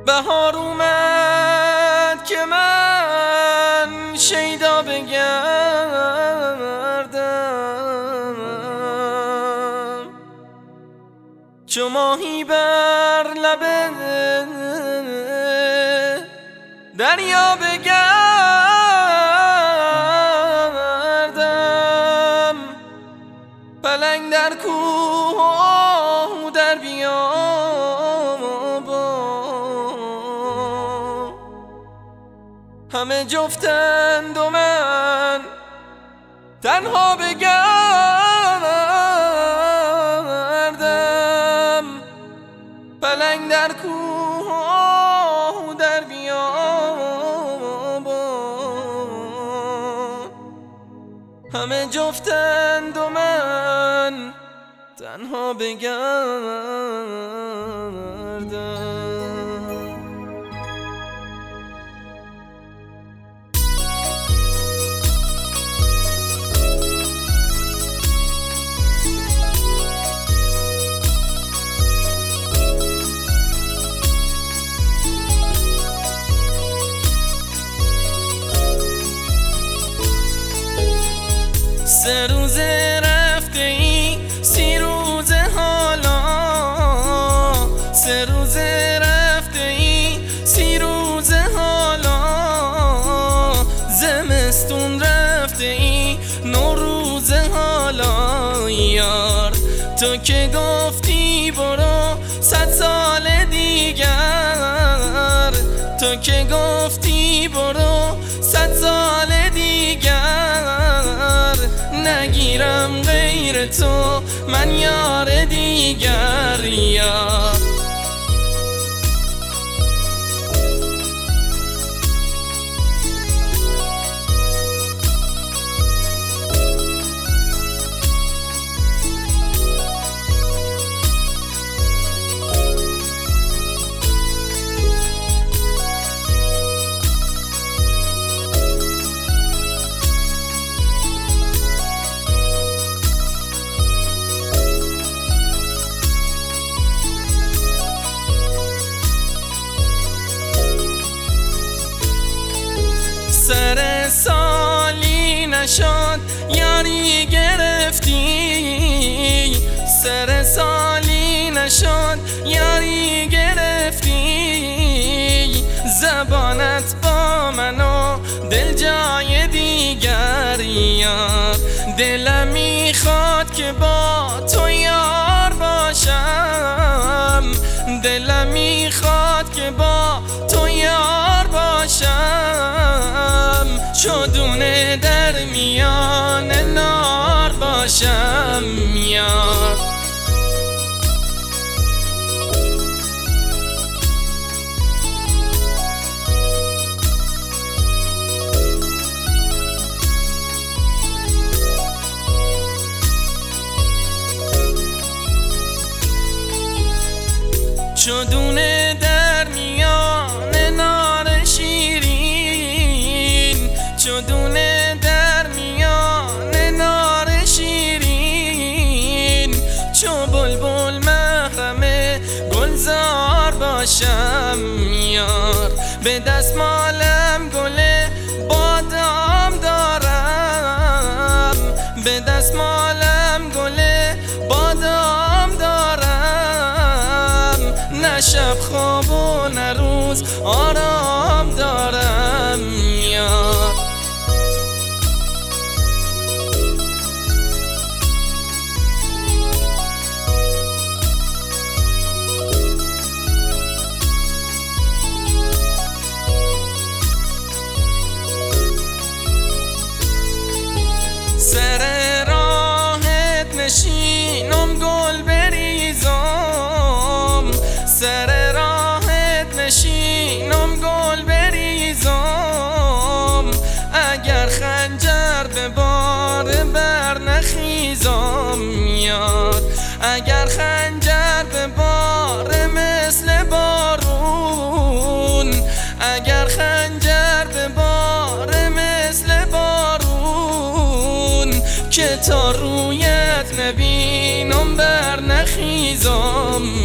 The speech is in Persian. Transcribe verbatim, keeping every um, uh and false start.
بهار اومد که من شیدا بگردم، چو ماهی بر لب دریا بگردم، پلنگ در کوه و در بیابان، همه جفتند و من تنها بگردم، پلنگ در کوه و در بیابان، همه جفتند و من تنها بگردم. سه روزه رفته ای سی روزه حالا، سه روزه رفته ای سی روزه حالا، زمستون رفته ای نو روزه حالا، یار تو که گفتی برو صد سال دیگر، تو که گفتی برو صد سال دیگر، نگیرم غیر تو من یار دیگر. یار سر سالی نشد یاری گرفتی، سر سالی نشد یاری گرفتی، زبانت با من و دل جای دیگر. یار دلم میخواد که با تو یار باشم، دلم میخواد که با تو یار باشم، چو دونه در میان نار باشم. یار چو دونه در میان نار شیرین، چو دونه در میان نار شیرین، چو بلبل محرم گلزار باشم. یار به دستمالم گل بادام دارم، به دستمالم گل بادام دارم، نه شب خواب و نه روز آرام دارم. یار سر راهت نشینم گل بریزم، سر راهت نشینم گل بریزم، اگر خنجر به بار بر نخیزم. یار اگر خنجر به بار مثل بارون، اگر خنجر به بار مثل بارون، که تا رویت نبینم بر نخیزم.